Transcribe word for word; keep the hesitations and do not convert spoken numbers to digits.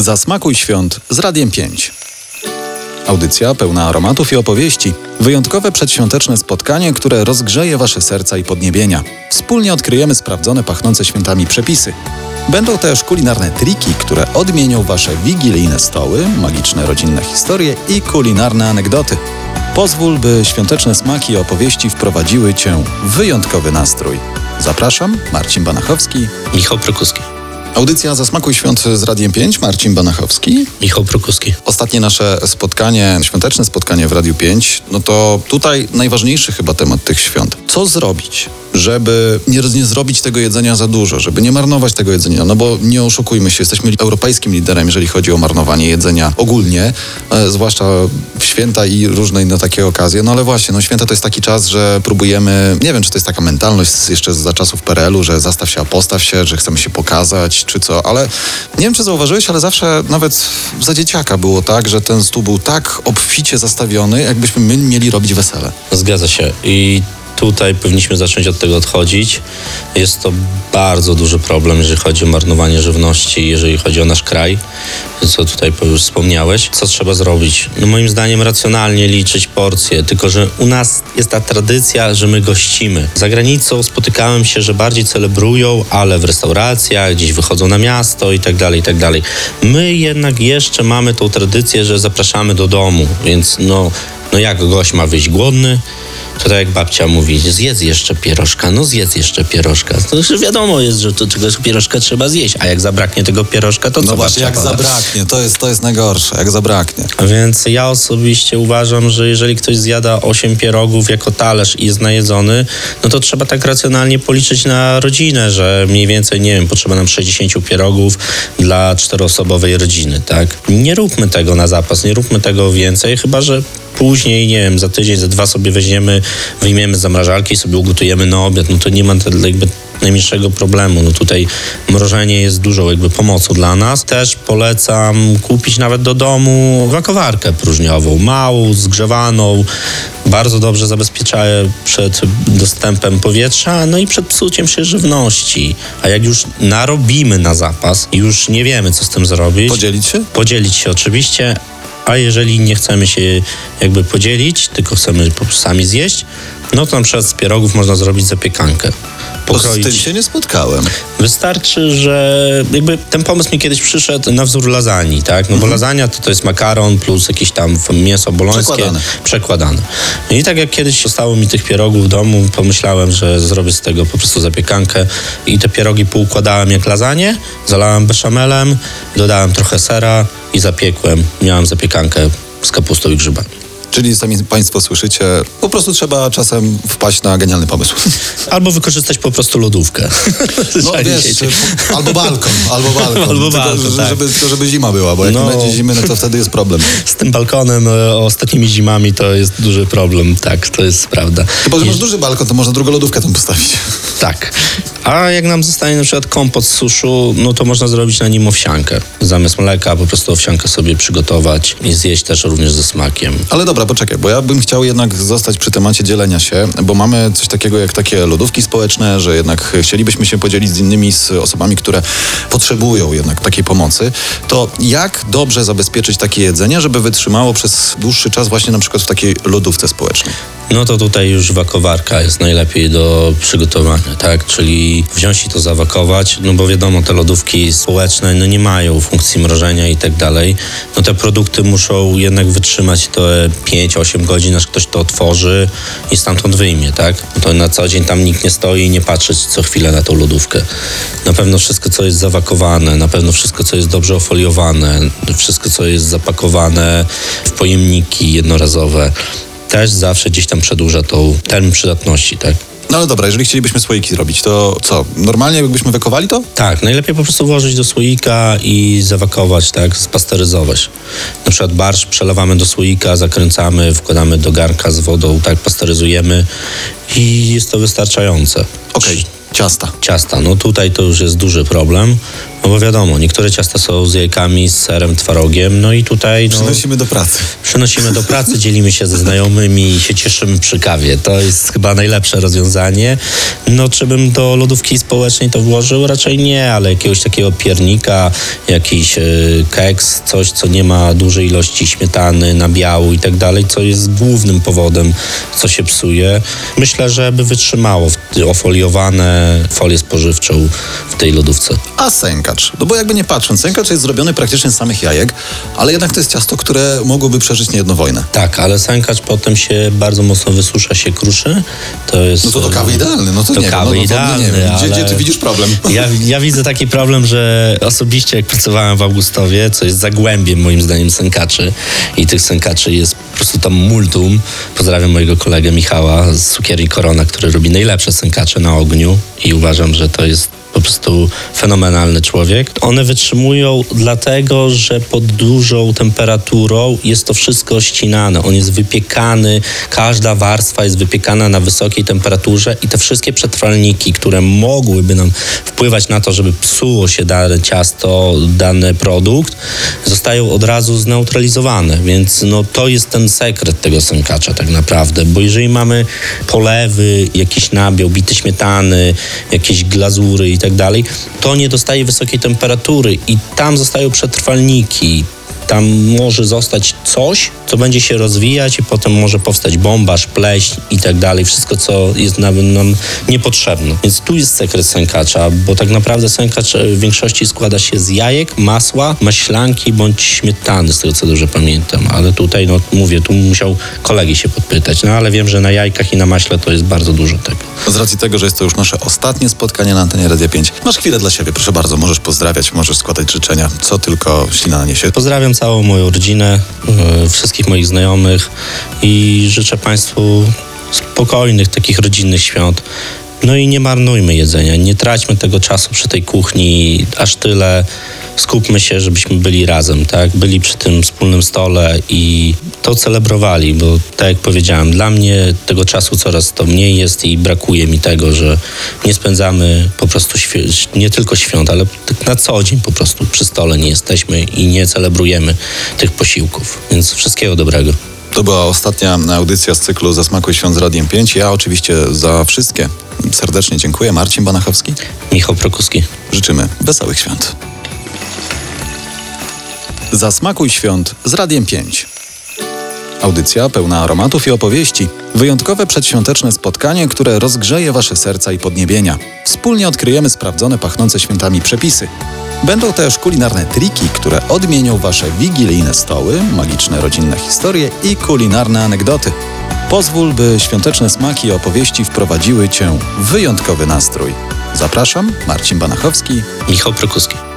Zasmakuj świąt z Radiem pięć. Audycja pełna aromatów i opowieści. Wyjątkowe przedświąteczne spotkanie, które rozgrzeje wasze serca i podniebienia. Wspólnie odkryjemy sprawdzone, pachnące świętami przepisy. Będą też kulinarne triki, które odmienią wasze wigilijne stoły, magiczne rodzinne historie i kulinarne anegdoty. Pozwól, by świąteczne smaki i opowieści wprowadziły cię w wyjątkowy nastrój. Zapraszam, Marcin Banachowski. Michał Prokuski. Audycja Zasmakuj Świąt z Radiem pięć, Marcin Banachowski. Michał Prokuski. Ostatnie nasze spotkanie, świąteczne spotkanie w Radiu pięć, no to tutaj najważniejszy chyba temat tych świąt. Co zrobić, żeby nie, nie zrobić tego jedzenia za dużo, żeby nie marnować tego jedzenia? No bo nie oszukujmy się, jesteśmy europejskim liderem, jeżeli chodzi o marnowanie jedzenia ogólnie, e, zwłaszcza w święta i różne inne takie okazje. No ale właśnie, no święta to jest taki czas, że próbujemy, nie wiem, czy to jest taka mentalność jeszcze za czasów P R L u, że zastaw się, a postaw się, że chcemy się pokazać, czy co, ale nie wiem, czy zauważyłeś, ale zawsze nawet za dzieciaka było tak, że ten stół był tak obficie zastawiony, jakbyśmy my mieli robić wesele. Zgadza się i tutaj powinniśmy zacząć od tego odchodzić. Jest to bardzo duży problem, jeżeli chodzi o marnowanie żywności, jeżeli chodzi o nasz kraj, co tutaj już wspomniałeś. Co trzeba zrobić? No moim zdaniem racjonalnie liczyć porcje, tylko że u nas jest ta tradycja, że my gościmy. Za granicą spotykałem się, że bardziej celebrują, ale w restauracjach, gdzieś wychodzą na miasto i tak dalej, i tak dalej. My jednak jeszcze mamy tą tradycję, że zapraszamy do domu, więc no, no jak gość ma wyjść głodny? To tak jak babcia mówi, zjedz jeszcze pierożka, no zjedz jeszcze pierożka. To już wiadomo jest, że to czegoś pierożka trzeba zjeść, a jak zabraknie tego pierożka, to co? No właśnie, jak poda? zabraknie, to jest, to jest najgorsze, jak zabraknie. A więc ja osobiście uważam, że jeżeli ktoś zjada osiem pierogów jako talerz i jest najedzony, no to trzeba tak racjonalnie policzyć na rodzinę, że mniej więcej, nie wiem, potrzeba nam sześćdziesiąt pierogów dla czteroosobowej rodziny, tak? Nie róbmy tego na zapas, nie róbmy tego więcej, chyba że później, nie wiem, za tydzień, za dwa sobie weźmiemy, wyjmiemy z zamrażarki i sobie ugotujemy na obiad, no to nie ma jakby najmniejszego problemu. No tutaj mrożenie jest dużą jakby pomocą dla nas. Też polecam kupić nawet do domu wakowarkę próżniową, małą, zgrzewaną, bardzo dobrze zabezpiecza przed dostępem powietrza, no i przed psuciem się żywności. A jak już narobimy na zapas i już nie wiemy, co z tym zrobić. Podzielić się? Podzielić się oczywiście. A jeżeli nie chcemy się jakby podzielić, tylko chcemy po prostu sami zjeść, no to na przykład z pierogów można zrobić zapiekankę. Pokroić. To z tym się nie spotkałem. Wystarczy, że jakby ten pomysł mi kiedyś przyszedł na wzór lasagne, tak? No bo mm-hmm. lasagna to, to jest makaron plus jakieś tam mięso bolońskie. Przekładane. Przekładane. I tak jak kiedyś zostało mi tych pierogów w domu, pomyślałem, że zrobię z tego po prostu zapiekankę i te pierogi poukładałem jak lasagne, zalałem beszamelem, dodałem trochę sera i zapiekłem. Miałem zapiekankę z kapustą i grzybami. Czyli sami państwo słyszycie, po prostu trzeba czasem wpaść na genialny pomysł. Albo wykorzystać po prostu lodówkę. No wiesz, albo balkon, albo balkon. Albo balkon, tylko, tak. żeby, tylko żeby zima była, bo jak no, nie będzie zimy, no to wtedy jest problem. Z tym balkonem o, ostatnimi zimami to jest duży problem, tak, to jest prawda. Chyba, że masz duży balkon, to można drugą lodówkę tam postawić. Tak. A jak nam zostanie na przykład kompot z suszu, no to można zrobić na nim owsiankę. Zamiast mleka po prostu owsiankę sobie przygotować i zjeść też również ze smakiem. Ale dobra, poczekaj, bo ja bym chciał jednak zostać przy temacie dzielenia się, bo mamy coś takiego jak takie lodówki społeczne, że jednak chcielibyśmy się podzielić z innymi, z osobami, które potrzebują jednak takiej pomocy. To jak dobrze zabezpieczyć takie jedzenie, żeby wytrzymało przez dłuższy czas właśnie na przykład w takiej lodówce społecznej? No to tutaj już wakowarka jest najlepiej do przygotowania, tak? Czyli wziąć i to zawakować, no bo wiadomo, te lodówki społeczne no nie mają funkcji mrożenia i tak dalej. No te produkty muszą jednak wytrzymać te pięć osiem godzin, aż ktoś to otworzy i stamtąd wyjmie, tak? No to na co dzień tam nikt nie stoi i nie patrzy co chwilę na tą lodówkę. Na pewno wszystko, co jest zawakowane, na pewno wszystko, co jest dobrze ofoliowane, wszystko, co jest zapakowane w pojemniki jednorazowe, też zawsze gdzieś tam przedłuża tą termin przydatności, tak? No ale dobra, jeżeli chcielibyśmy słoiki zrobić, to co? Normalnie jakbyśmy wekowali to? Tak, najlepiej po prostu włożyć do słoika i zawakować, tak, spasteryzować. Na przykład barszcz przelewamy do słoika, zakręcamy, wkładamy do garnka z wodą, tak, pasteryzujemy i jest to wystarczające. Okej. Okay. Ciasta. Ciasta, no tutaj to już jest duży problem. No bo wiadomo, niektóre ciasta są z jajkami, z serem, twarogiem, no i tutaj... No, Przynosimy do pracy. Przynosimy do pracy, dzielimy się ze znajomymi i się cieszymy przy kawie. To jest chyba najlepsze rozwiązanie. No, czy bym do lodówki społecznej to włożył? Raczej nie, ale jakiegoś takiego piernika, jakiś y, keks, coś, co nie ma dużej ilości śmietany, nabiału i tak dalej, co jest głównym powodem, co się psuje. Myślę, że by wytrzymało w, ofoliowane folię spożywczą w tej lodówce. A sękacz? No bo jakby nie patrząc, sękacz jest zrobiony praktycznie z samych jajek, ale jednak to jest ciasto, które mogłoby przeżyć niejedną wojnę. Tak, ale sękacz potem się bardzo mocno wysusza, się kruszy. To jest... No to do kawy idealny, no to, Do nie kawy wiem, no, idealny, nie wiem. Gdzie, ale... gdzie ty widzisz problem? Ja, ja widzę taki problem, że osobiście jak pracowałem w Augustowie, co jest zagłębiem moim zdaniem sękaczy i tych sękaczy jest po prostu tam multum. Pozdrawiam mojego kolegę Michała z Cukierni Korona, który robi najlepsze sękacze na ogniu i uważam, że to jest po prostu fenomenalny człowiek. One wytrzymują dlatego, że pod dużą temperaturą jest to wszystko ścinane. On jest wypiekany, każda warstwa jest wypiekana na wysokiej temperaturze i te wszystkie przetrwalniki, które mogłyby nam wpływać na to, żeby psuło się dane ciasto, dany produkt, zostają od razu zneutralizowane. Więc no, to jest ten sekret tego sękacza tak naprawdę, bo jeżeli mamy polewy, jakiś nabiał, bity śmietany, jakieś glazury i tak dalej, to nie dostaje wysokiej temperatury i tam zostają przetrwalniki. Tam może zostać coś, co będzie się rozwijać i potem może powstać bombaż, pleśń i tak dalej. Wszystko, co jest nam, nam niepotrzebne. Więc tu jest sekret sękacza, bo tak naprawdę sękacz w większości składa się z jajek, masła, maślanki bądź śmietany, z tego co dobrze pamiętam. Ale tutaj, no mówię, tu musiał kolegi się podpytać. No ale wiem, że na jajkach i na maśle to jest bardzo dużo tego. Z racji tego, że jest to już nasze ostatnie spotkanie na antenie Radia pięć, masz chwilę dla siebie, proszę bardzo. Możesz pozdrawiać, możesz składać życzenia, co tylko ślina naniesie. Pozdrawiam całą moją rodzinę, yy, wszystkich moich znajomych i życzę Państwu spokojnych, takich rodzinnych świąt. No i nie marnujmy jedzenia, nie traćmy tego czasu przy tej kuchni aż tyle. Skupmy się, żebyśmy byli razem, tak? Byli przy tym wspólnym stole i to celebrowali, bo tak jak powiedziałem, dla mnie tego czasu coraz to mniej jest i brakuje mi tego, że nie spędzamy po prostu świ- nie tylko świąt, ale tak na co dzień po prostu przy stole nie jesteśmy i nie celebrujemy tych posiłków. Więc wszystkiego dobrego. To była ostatnia audycja z cyklu Zasmakuj Świąt z Radiem pięć. Ja oczywiście za wszystkie serdecznie dziękuję. Marcin Banachowski. Michał Prokuski. Życzymy wesołych świąt. Zasmakuj Świąt z Radiem pięć. Audycja pełna aromatów i opowieści. Wyjątkowe przedświąteczne spotkanie, które rozgrzeje wasze serca i podniebienia. Wspólnie odkryjemy sprawdzone, pachnące świętami przepisy. Będą też kulinarne triki, które odmienią wasze wigilijne stoły, magiczne rodzinne historie i kulinarne anegdoty. Pozwól, by świąteczne smaki i opowieści wprowadziły cię w wyjątkowy nastrój. Zapraszam, Marcin Banachowski. Michał Prokuski.